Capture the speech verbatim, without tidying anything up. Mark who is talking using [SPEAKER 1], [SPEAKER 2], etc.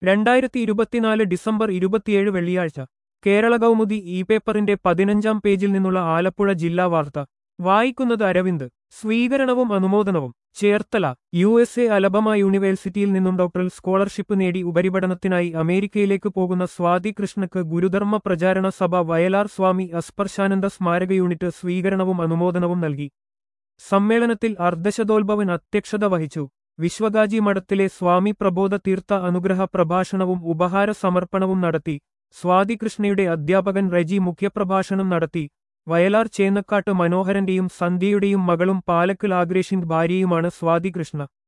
[SPEAKER 1] രണ്ടായിരത്തി ഇരുപത്തിനാല് ഡിസംബർ ഇരുപത്തിയേഴ് വെള്ളിയാഴ്ച കേരള കൗമുദി ഇ പേപ്പറിന്റെ പതിനഞ്ചാം പേജിൽ നിന്നുള്ള ആലപ്പുഴ ജില്ലാ വാർത്ത വായിക്കുന്നത് അരവിന്ദ്. സ്വീകരണവും അനുമോദനവും Cherthala. U S A Alabama യൂണിവേഴ്സിറ്റിയിൽ നിന്നും ഡോക്ടറൽ സ്കോളർഷിപ്പ് നേടി ഉപരിപഠനത്തിനായി അമേരിക്കയിലേക്ക് പോകുന്ന സ്വാതി കൃഷ്ണയ്ക്ക് ഗുരുധർമ്മ പ്രചാരണ സഭ വയലാർ സ്വാമി അസ്പർശാനന്ദ സ്മാരക യൂണിറ്റ് സ്വീകരണവും അനുമോദനവും നൽകി. സമ്മേളനത്തിൽ അർദ്ധശതോത്ഭവൻ അധ്യക്ഷത വഹിച്ചു. വിശ്വകാജി മഠത്തിലെ സ്വാമി പ്രബോധ തീർത്ഥ അനുഗ്രഹ പ്രഭാഷണവും ഉപഹാര സമർപ്പണവും നടത്തി. സ്വാതി കൃഷ്ണയുടെ അധ്യാപകൻ റെജി മുഖ്യപ്രഭാഷണം നടത്തി. വയലാർ ചേന്നക്കാട്ട് മനോഹരന്റെയും സന്ധ്യയുടെയും മകളും പാലക്കൽ ആഗ്രേഷിന്റെ ഭാര്യയുമാണ് സ്വാതി കൃഷ്ണ.